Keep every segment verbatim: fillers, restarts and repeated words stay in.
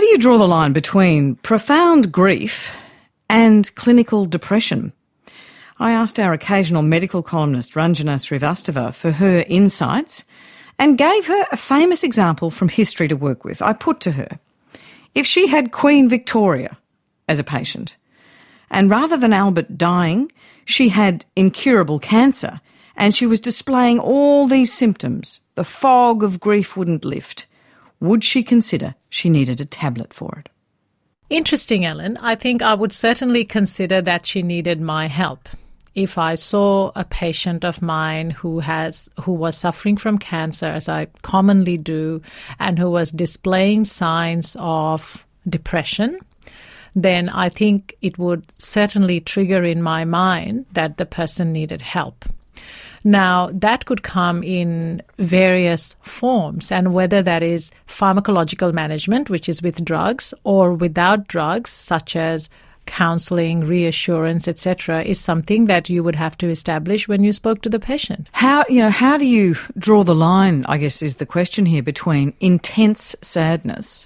do you draw the line between profound grief and clinical depression? I asked our occasional medical columnist Ranjana Srivastava for her insights and gave her a famous example from history to work with. I put to her, if she had Queen Victoria as a patient, and rather than Albert dying, she had incurable cancer, and she was displaying all these symptoms, the fog of grief wouldn't lift, would she consider she needed a tablet for it? Interesting, Ellen. I think I would certainly consider that she needed my help. If I saw a patient of mine who has who was suffering from cancer, as I commonly do, and who was displaying signs of depression, then I think it would certainly trigger in my mind that the person needed help. Now, that could come in various forms, and whether that is pharmacological management, which is with drugs, or without drugs, such as counselling, reassurance, et cetera, is something that you would have to establish when you spoke to the patient. How, you know, how do you draw the line, I guess, is the question here, between intense sadness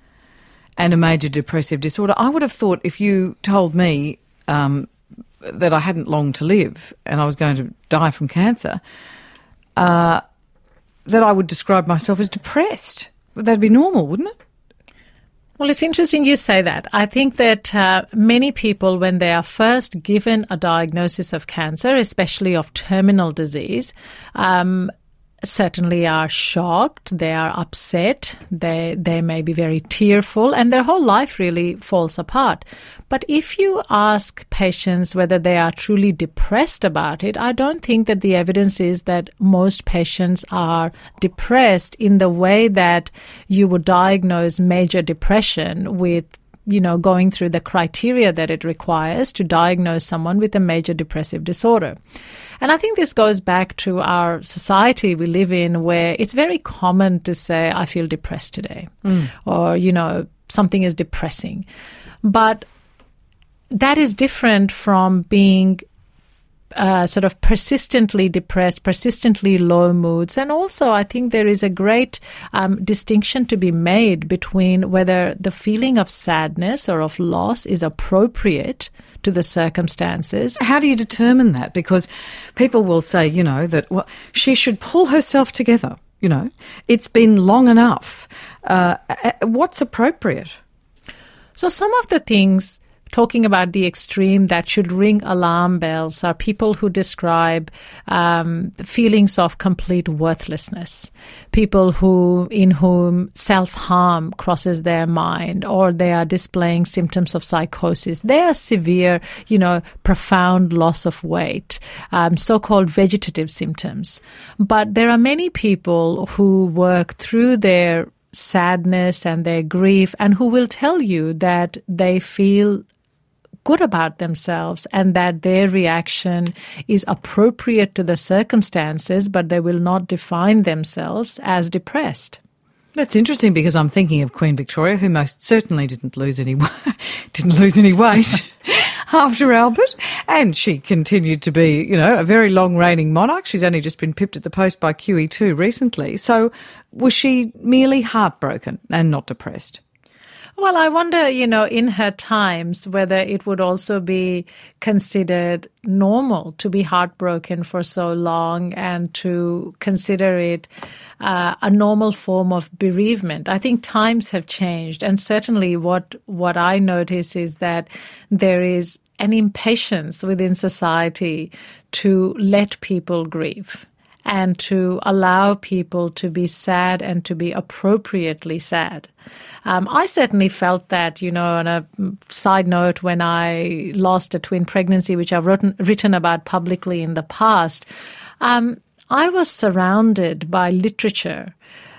and a major depressive disorder? I would have thought if you told me um, that I hadn't long to live and I was going to die from cancer, uh, that I would describe myself as depressed. That'd be normal, wouldn't it? Well, it's interesting you say that. I think that uh, many people, when they are first given a diagnosis of cancer, especially of terminal disease, um, certainly are shocked, they are upset, they they may be very tearful, and their whole life really falls apart. But if you ask patients whether they are truly depressed about it, I don't think that the evidence is that most patients are depressed in the way that you would diagnose major depression with, you know, going through the criteria that it requires to diagnose someone with a major depressive disorder. And I think this goes back to our society we live in, where it's very common to say, I feel depressed today, mm. or, you know, something is depressing. But that is different from being Uh, sort of persistently depressed, persistently low moods. And also I think there is a great um, distinction to be made between whether the feeling of sadness or of loss is appropriate to the circumstances. How do you determine that? Because people will say, you know, that well, she should pull herself together, you know. It's been long enough. Uh, what's appropriate? So some of the things, talking about the extreme, that should ring alarm bells are people who describe um, feelings of complete worthlessness, people who in whom self-harm crosses their mind, or they are displaying symptoms of psychosis. They are severe, you know, profound loss of weight, um, so-called vegetative symptoms. But there are many people who work through their sadness and their grief and who will tell you that they feel good about themselves and that their reaction is appropriate to the circumstances, but they will not define themselves as depressed. That's interesting, because I'm thinking of Queen Victoria, who most certainly didn't lose any didn't lose any weight after Albert, and she continued to be, you know, a very long reigning monarch. She's only just been pipped at the post by Q E two recently. So was she merely heartbroken and not depressed? Well, I wonder, you know, in her times, whether it would also be considered normal to be heartbroken for so long and to consider it uh, a normal form of bereavement. I think times have changed. And certainly what, what I notice is that there is an impatience within society to let people grieve and to allow people to be sad and to be appropriately sad. Um, I certainly felt that, you know, on a side note, when I lost a twin pregnancy, which I've written, written about publicly in the past, um, I was surrounded by literature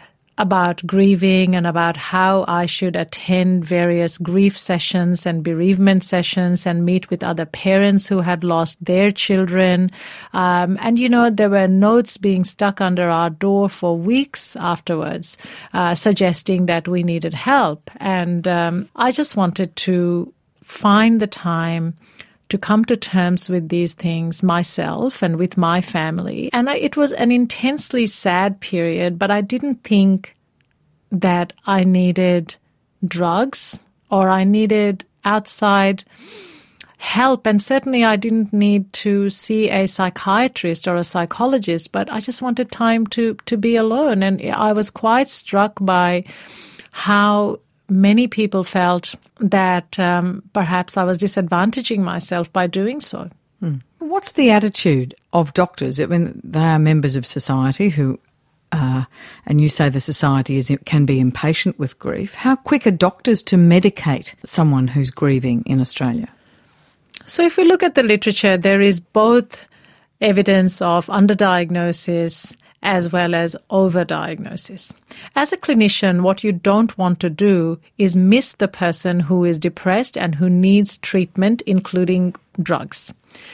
about grieving and about how I should attend various grief sessions and bereavement sessions and meet with other parents who had lost their children. Um, and, you know, there were notes being stuck under our door for weeks afterwards, uh, suggesting that we needed help. And um, I just wanted to find the time to come to terms with these things myself and with my family. And I, it was an intensely sad period, but I didn't think that I needed drugs or I needed outside help. And certainly I didn't need to see a psychiatrist or a psychologist, but I just wanted time to, to be alone. And I was quite struck by how many people felt that um, perhaps I was disadvantaging myself by doing so. Hmm. What's the attitude of doctors? I mean, they are members of society who, uh, and you say the society is can be impatient with grief. How quick are doctors to medicate someone who's grieving in Australia? So if we look at the literature, there is both evidence of underdiagnosis as well as overdiagnosis. As a clinician, what you don't want to do is miss the person who is depressed and who needs treatment, including drugs.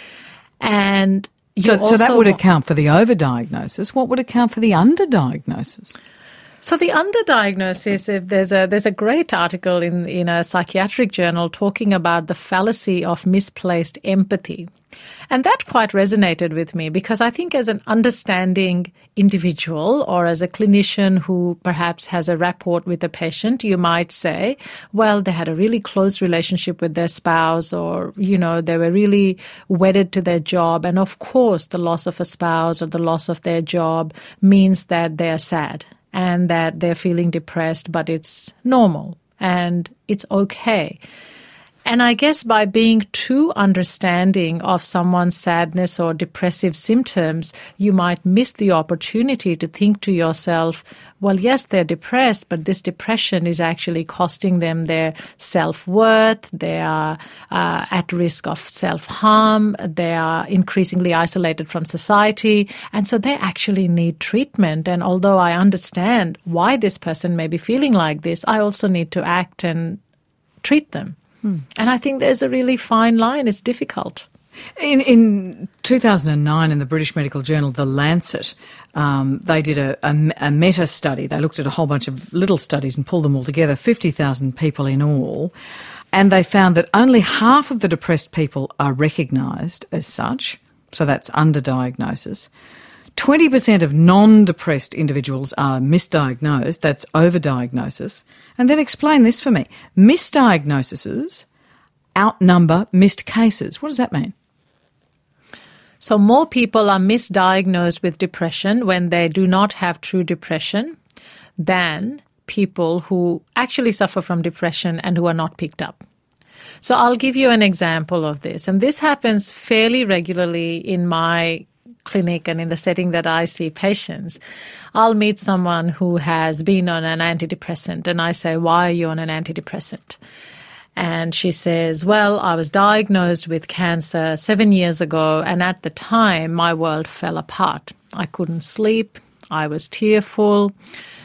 And you so, also so that would account for the overdiagnosis. What would account for the underdiagnosis? So the underdiagnosis, if there's a there's a great article in, in a psychiatric journal talking about the fallacy of misplaced empathy. And that quite resonated with me because I think as an understanding individual or as a clinician who perhaps has a rapport with a patient, you might say, well, they had a really close relationship with their spouse or, you know, they were really wedded to their job. And of course, the loss of a spouse or the loss of their job means that they are sad and that they're feeling depressed, but it's normal and it's okay. And I guess by being too understanding of someone's sadness or depressive symptoms, you might miss the opportunity to think to yourself, well, yes, they're depressed, but this depression is actually costing them their self-worth. They are uh, at risk of self-harm. They are increasingly isolated from society. And so they actually need treatment. And although I understand why this person may be feeling like this, I also need to act and treat them. Hmm. And I think there's a really fine line. It's difficult. In, in two thousand nine, in the British medical journal The Lancet, um, they did a, a, a meta-study. They looked at a whole bunch of little studies and pulled them all together, fifty thousand people in all, and they found that only half of the depressed people are recognised as such, so that's underdiagnosis. twenty percent of non-depressed individuals are misdiagnosed, that's overdiagnosis. And then explain this for me. Misdiagnoses outnumber missed cases. What does that mean? So more people are misdiagnosed with depression when they do not have true depression than people who actually suffer from depression and who are not picked up. So I'll give you an example of this. And this happens fairly regularly in my clinic and in the setting that I see patients. I'll meet someone who has been on an antidepressant and I say, why are you on an antidepressant? And she says, well, I was diagnosed with cancer seven years ago and at the time my world fell apart. I couldn't sleep. I was tearful.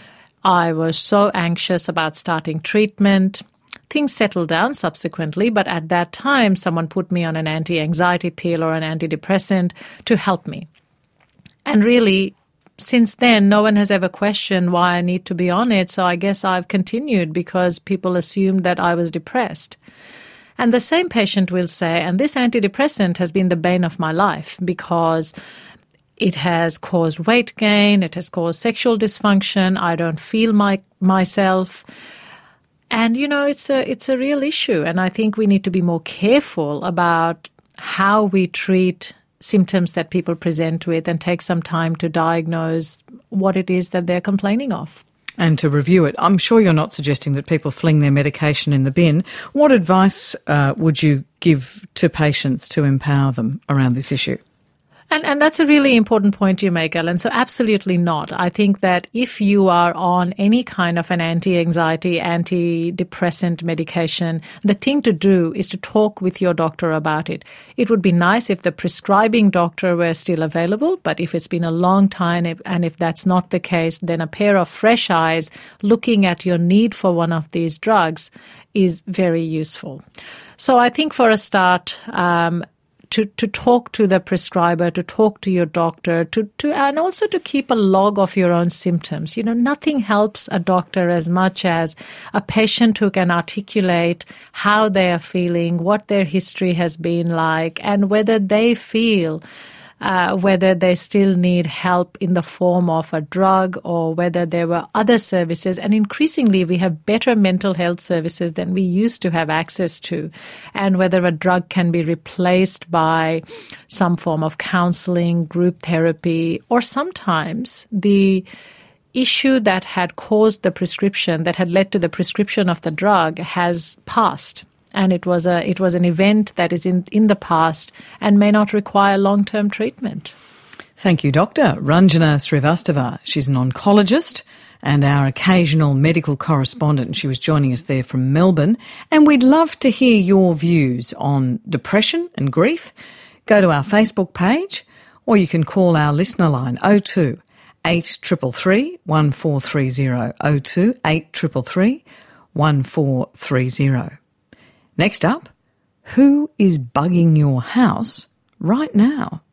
I was so anxious about starting treatment. Things settled down subsequently, but at that time, someone put me on an anti-anxiety pill or an antidepressant to help me. And really, since then, no one has ever questioned why I need to be on it, so I guess I've continued because people assumed that I was depressed. And the same patient will say, and this antidepressant has been the bane of my life because it has caused weight gain, it has caused sexual dysfunction, I don't feel my myself. And, you know, it's a it's a real issue. And I think we need to be more careful about how we treat symptoms that people present with and take some time to diagnose what it is that they're complaining of. And to review it. I'm sure you're not suggesting that people fling their medication in the bin. What advice uh, would you give to patients to empower them around this issue? And and that's a really important point you make, Ellen. So absolutely not. I think that if you are on any kind of an anti-anxiety, antidepressant medication, the thing to do is to talk with your doctor about it. It would be nice if the prescribing doctor were still available, but if it's been a long time and if that's not the case, then a pair of fresh eyes looking at your need for one of these drugs is very useful. So I think for a start, um, To, to talk to the prescriber, to talk to your doctor, to, to and also to keep a log of your own symptoms. You know, nothing helps a doctor as much as a patient who can articulate how they are feeling, what their history has been like, and whether they feel uh, whether they still need help in the form of a drug or whether there were other services. And increasingly, we have better mental health services than we used to have access to, and whether a drug can be replaced by some form of counseling, group therapy, or sometimes the issue that had caused the prescription, that had led to the prescription of the drug, has passed. And it was a it was an event that is in, in the past and may not require long-term treatment. Thank you, Doctor Ranjana Srivastava. She's an oncologist and our occasional medical correspondent. She was joining us there from Melbourne. And we'd love to hear your views on depression and grief. Go to our Facebook page, or you can call our listener line oh two eight three three, one four three oh, oh two eight three three, one four three oh. Next up, who is bugging your house right now?